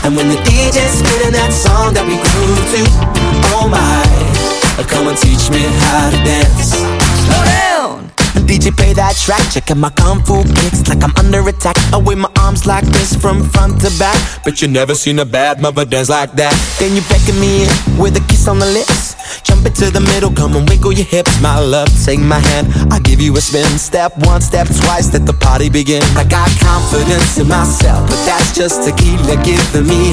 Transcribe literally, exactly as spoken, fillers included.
And when the D J's spinning that song that we grew to, oh my, come and teach me how to dance. Slow down. D J play that track, checking my kung fu kicks like I'm under attack. I wave my arms like this from front to back. But you never seen a bad mother dance like that. Then you beckon me in with a kiss on the lips. Jump into the middle, come and wiggle your hips. My love, take my hand, I'll give you a spin. Step one, step twice, let the party begin. I got confidence in myself, but that's just tequila giving me